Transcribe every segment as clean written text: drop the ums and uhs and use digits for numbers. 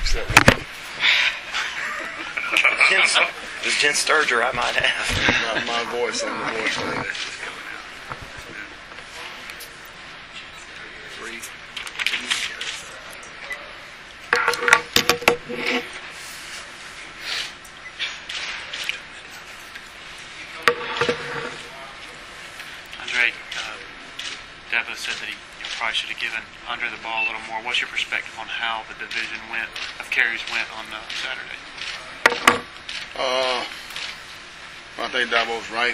except It's Jen Sturger, I might have. not my voice on the voice line. Andre, Dabo said that he probably should have given Andre the ball a little more. What's your perspective on how the division of carries went on Saturday? I think Dabo's right.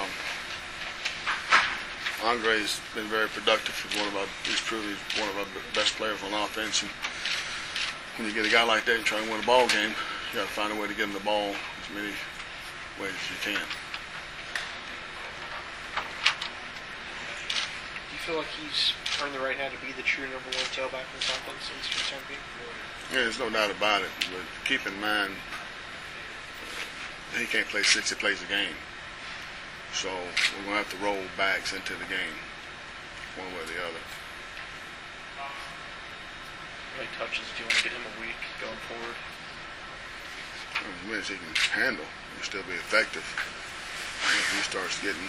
Andre's been very productive. He's truly one of our best players on offense. And when you get a guy like that and try to win a ball game, you got to find a way to get him the ball as many ways as you can. Do you feel like he's earned the right now to be the true number one tailback in this offense since return being? Yeah, there's no doubt about it. But keep in mind, he can't play 60 plays a game. So we're going to have to roll backs into the game, one way or the other. How many touches do you want to get him a week going forward? As many as he can handle, he'll still be effective. If he starts getting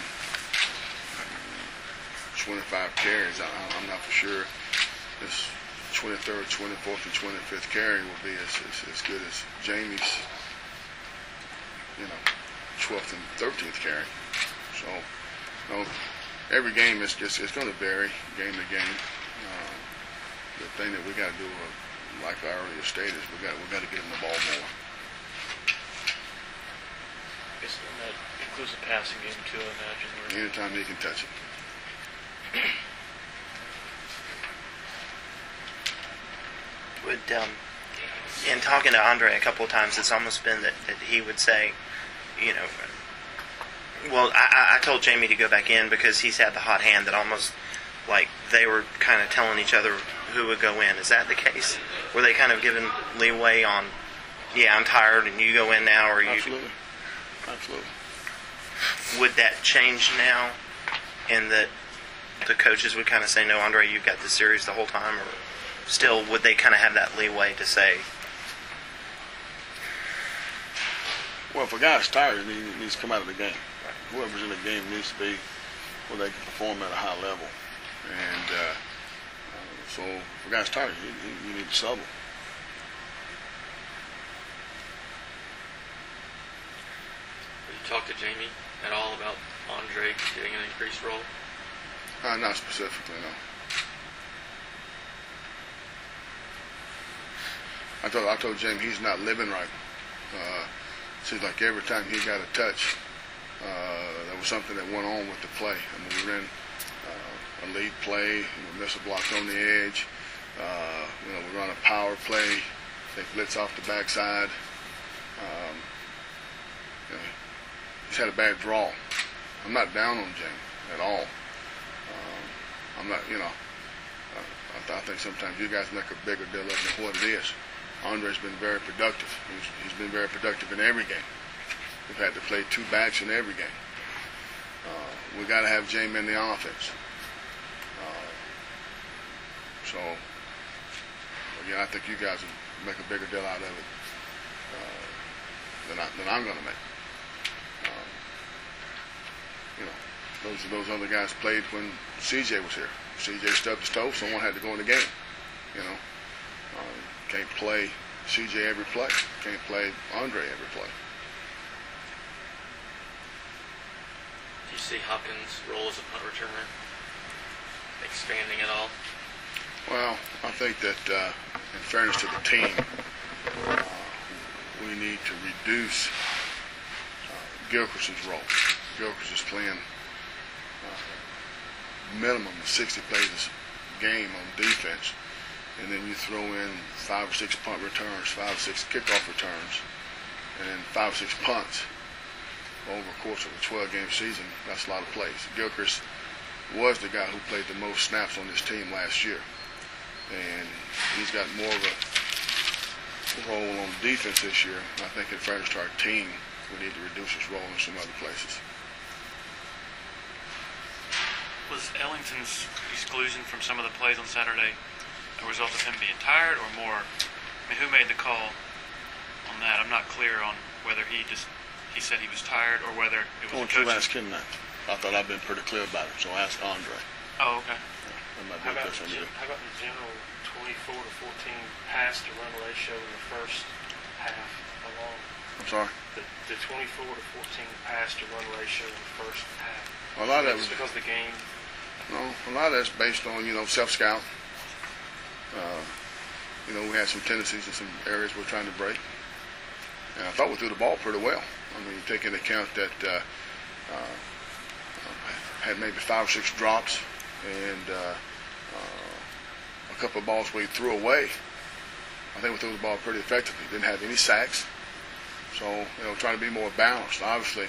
25 carries, I'm not for sure this 23rd, 24th, and 25th carry will be as good as Jamie's, 12th and 13th carry. So, every game it's going to vary game to game. The thing that we got to do, like I earlier stated, is we got to get him the ball more. I guess that includes the passing game too, I imagine. Anytime he can touch it. In talking to Andre a couple of times, it's almost been that he would say, well, I told Jamie to go back in because he's had the hot hand, that almost like they were kind of telling each other who would go in. Is that the case? Were they kind of giving leeway on, I'm tired and you go in now, or you? Absolutely. Would that change now, in that the coaches would kind of say, no, Andre, you've got this series the whole time, or still would they kind of have that leeway to say? Well, if a guy's tired, he needs to come out of the game. Whoever's in the game needs to be where they can perform at a high level. And so if a guy's tired, you need to sub him. Did you talk to Jamie at all about Andre getting an increased role? Not specifically, no. I told Jamie he's not living right. Seems like every time he got a touch, there was something that went on with the play. I mean, we ran a lead play, we missed a block on the edge. We run a power play, they blitz off the backside. He's had a bad draw. I'm not down on Jamie at all. I'm not, I think sometimes you guys make a bigger deal of it than what it is. Andre's been very productive. He's been very productive in every game. We've had to play two backs in every game. We got to have Jamie in the offense. So, again, I think you guys will make a bigger deal out of it than I'm going to make. Those other guys played when CJ was here. CJ stubbed his toe, someone had to go in the game. Can't play CJ every play. Can't play Andre every play. Do you see Hopkins' role as a punt returner expanding at all? Well, I think that in fairness to the team, we need to reduce Gilchrist's role. Gilchrist is playing minimum of 60 plays a game on defense, and then you throw in 5 or 6 punt returns, 5 or 6 kickoff returns, and 5 or 6 punts over the course of a 12-game season. That's a lot of plays. Gilchrist was the guy who played the most snaps on this team last year, and he's got more of a role on defense this year. I think in fairness to our team, we need to reduce his role in some other places. Was Ellington's exclusion from some of the plays on Saturday a result of him being tired, or more I mean, who made the call on that? I'm not clear on whether he said he was tired or whether it was Why a don't you coach. ask him that? I thought I'd been pretty clear about it, so ask Andre. Oh, okay. That might be How a about, question to do. how about the general 24 to 14 pass to run ratio in the first half alone? I'm sorry. The 24 to 14 pass to run ratio in the first half. A lot of that was, It's because the game. no, a lot of that's based on, self-scout. We had some tendencies in some areas we're trying to break. And I thought we threw the ball pretty well. I mean, take into account that had maybe 5 or 6 drops and a couple of balls we threw away. I think we threw the ball pretty effectively. Didn't have any sacks. So, trying to be more balanced. Obviously,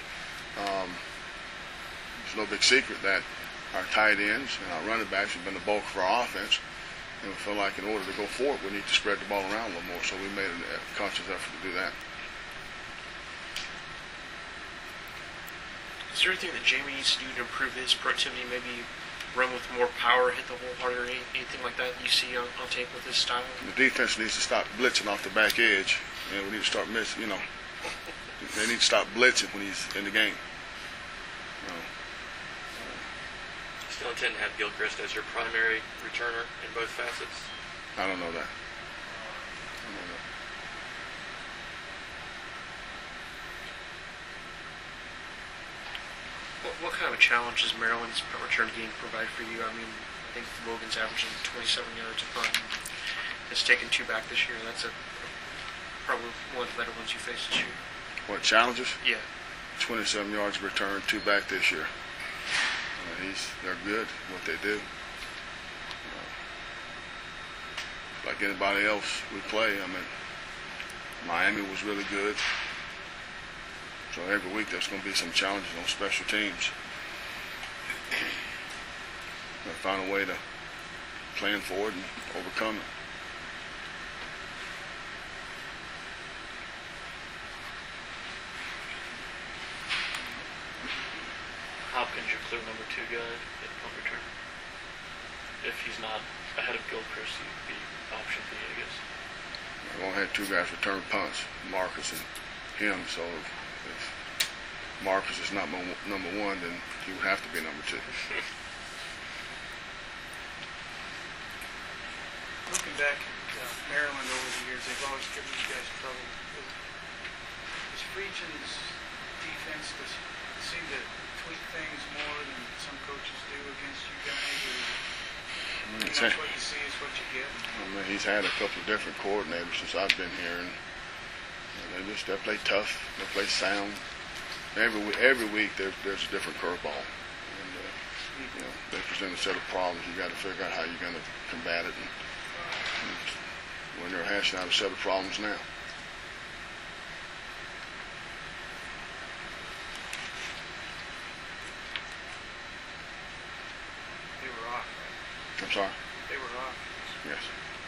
it's no big secret that our tight ends and our running backs have been the bulk of our offense. And we feel like in order to go forward, we need to spread the ball around a little more. So we made a conscious effort to do that. Is there anything that Jamie needs to do to improve his productivity? Maybe run with more power, hit the hole harder, anything like that you see on tape with his style? The defense needs to stop blitzing off the back edge. We need to start missing, They need to stop blitzing when he's in the game. Still intend to have Gilchrist as your primary returner in both facets? I don't know that. What kind of a challenge does Maryland's punt return game provide for you? I mean, I think Logan's averaging 27 yards a punt. It's taken 2 back this year. That's probably one of the better ones you face this year. What challenges? Yeah. 27 yards return, 2 back this year. They're good at what they do. Like anybody else we play, Miami was really good. So every week there's going to be some challenges on special teams. We'll find a way to plan for it and overcome it. Hopkins your clear number 2 guy at punt return. If he's not ahead of Gilchrist, he'd be option B, I guess. We've only had 2 guys return punts, Marcus and him. So if Marcus is not number 1, then he would have to be number 2. Looking back at Maryland over the years, they've always given you guys trouble. Does Friedgen's defense seem to tweak things more than some coaches do against you guys? Or pretty much what you see is what you get? He's had a couple of different coordinators since I've been here, and they play tough, they play sound. Every week there's a different curveball, and they present a set of problems. You got to figure out how you're going to combat it. And when they're hashing out a set of problems now. They were off, right? I'm sorry. They were off. Yes.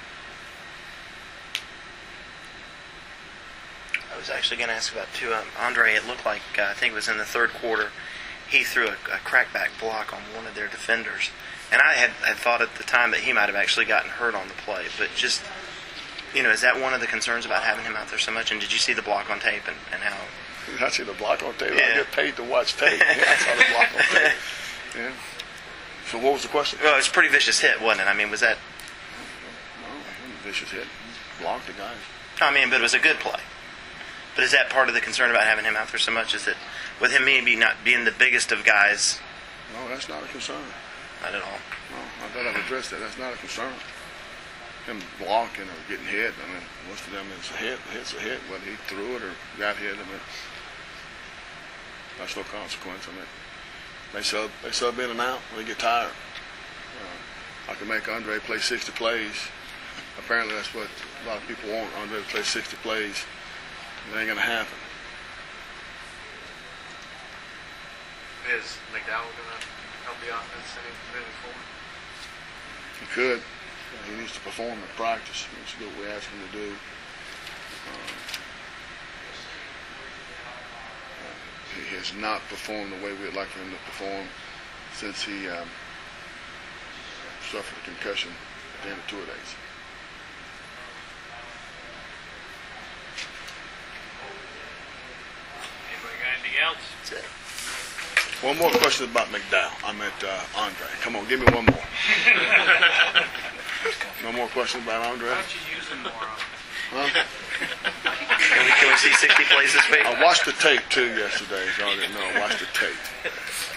I was actually going to ask about too, Andre. It looked like I think it was in the third quarter, he threw a crackback block on one of their defenders, and I had thought at the time that he might have actually gotten hurt on the play. But just is that one of the concerns about having him out there so much? And did you see the block on tape and how? I see the block on tape. Yeah. I get paid to watch tape. Yeah, I saw the block on tape. Yeah. So what was the question? Well, it was a pretty vicious hit, wasn't it? I mean, was that? No, vicious hit. Blocked the guy. But it was a good play. But is that part of the concern about having him out there so much? Is that with him maybe not being the biggest of guys? No, that's not a concern. Not at all. No, I thought I've addressed that. That's not a concern. Him blocking or getting hit, most of them it's a hit. A hit's a hit, whether he threw it or got hit. That's no consequence. They sub in and out when they get tired. I can make Andre play 60 plays. Apparently that's what a lot of people want, Andre to play 60 plays. It ain't going to happen. Is McDowell going to help the offense moving forward? He could. He needs to perform in practice. He needs to do what we ask him to do. He has not performed the way we'd like for him to perform since he suffered a concussion at the end of 2 days. outs. That's it. One more question about McDowell. I meant Andre. Come on, give me one more. No more questions about Andre? Why don't you use them more? Huh? Can we see 60 plays this week? I watched the tape too yesterday, so I didn't know. I watched the tape.